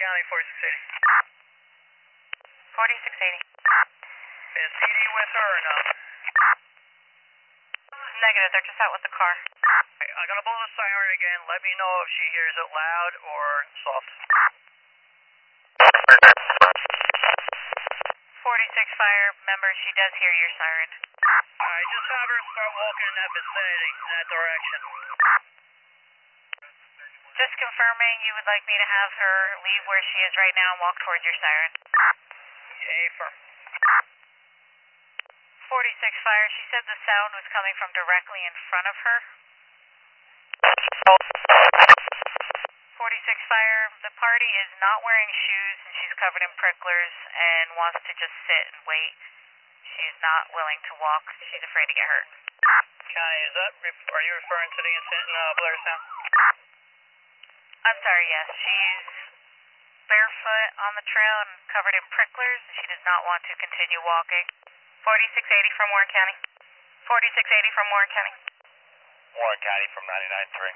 County, 4680. 4680. Is CD with her or no? Negative, they're just out with the car. I'm gonna blow the siren again. Let me know if she hears it loud or soft. 46 fire, member, she does hear your siren. Alright, just have her start walking in that vicinity, in that direction. Just confirming you would like me to have her leave where she is right now and walk towards your siren. Affirm. 46 fire, she said the sound was coming from directly in front of her. 46 fire, the party is not wearing shoes and she's covered in pricklers and wants to just sit and wait. She's not willing to walk. She's afraid to get hurt. County, are you referring to the incident in Blairstown? I'm sorry, yes. She's barefoot on the trail and covered in pricklers. She does not want to continue walking. 4680 from Warren County. 4680 from Warren County. Warren County from 99.3.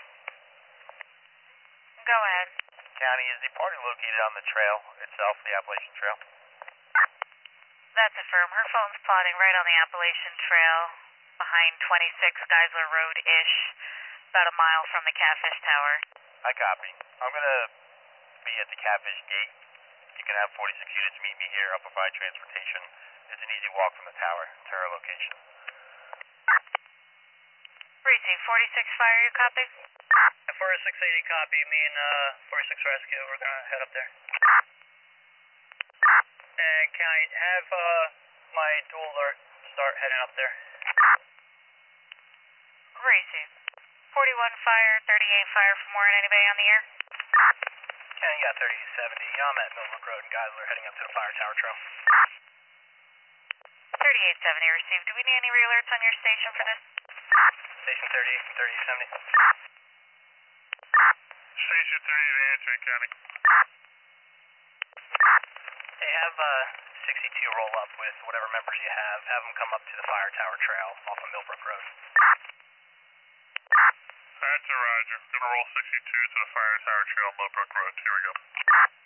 Go ahead. County, is the party located on the trail itself, the Appalachian Trail? That's affirmed. Her phone's plotting right on the Appalachian Trail behind 26 Geisler Road-ish, about a mile from the Catfish Tower. I copy. I'm going to be at the Catfish Gate. You can have 46 units meet me here. I'll provide transportation. It's an easy walk from the tower to her location. Receive 46 fire, you copy? 4680 copy. Me and 46 Rescue, we're gonna head up there. And can I have my dual alert start heading up there? Receive. 41 fire, 38 fire from Warren. Anybody on the air? County got 3070. I'm at Millbrook Road and Geisler heading up to the fire tower trail. 3870 received. Do we need any re-alerts on your station for this? Station 38 from 3070. Station 38 answering, County. Hey, have 62 roll up with whatever members you have. Have them come up to the fire tower trail off of Millbrook Road. That's a Roger. Gonna roll 62 to the fire tower trail, Millbrook Road. Here we go.